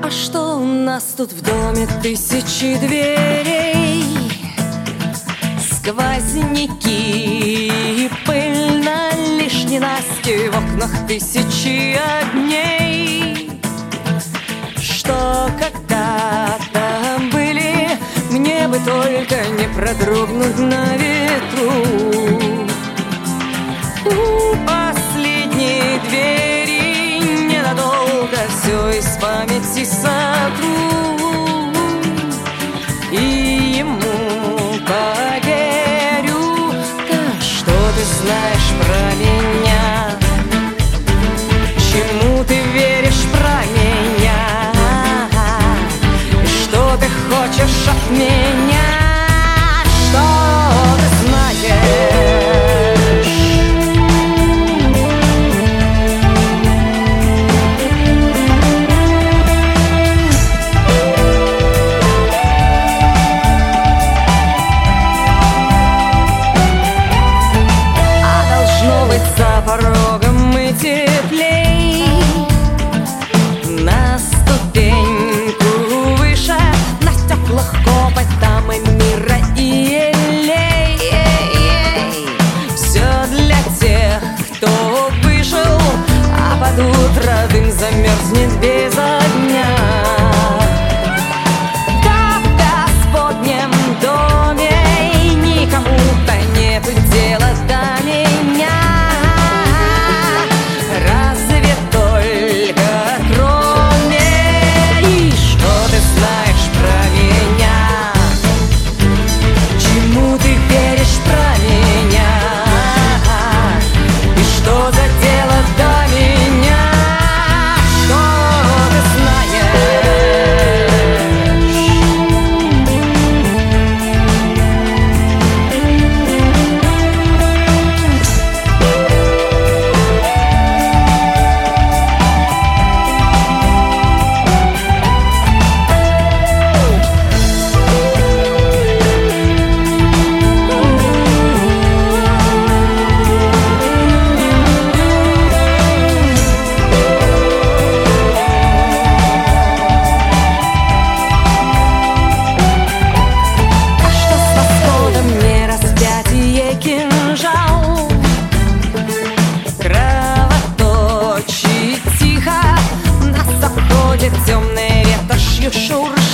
А что у нас тут в доме? Тысячи дверей, сквозняки, пыльно лишь ненастье, в окнах тысячи огней. Что когда-то были, мне бы только не продрогнуть на ветру. У последней двери ненадолго все из памяти сотру, и ему поверю. Да что ты знаешь про меня? Чему ты веришь про меня? И что ты хочешь от меня? Что ты знаешь? За порогом мы теплей, на ступеньку выше, на стеклах копоть и мира и елей. Все для тех, кто вышел, а под утро дым замерзнет без огня. Да в Господнем доме никому-то нету дела до меня. Темной ветошью шуршит.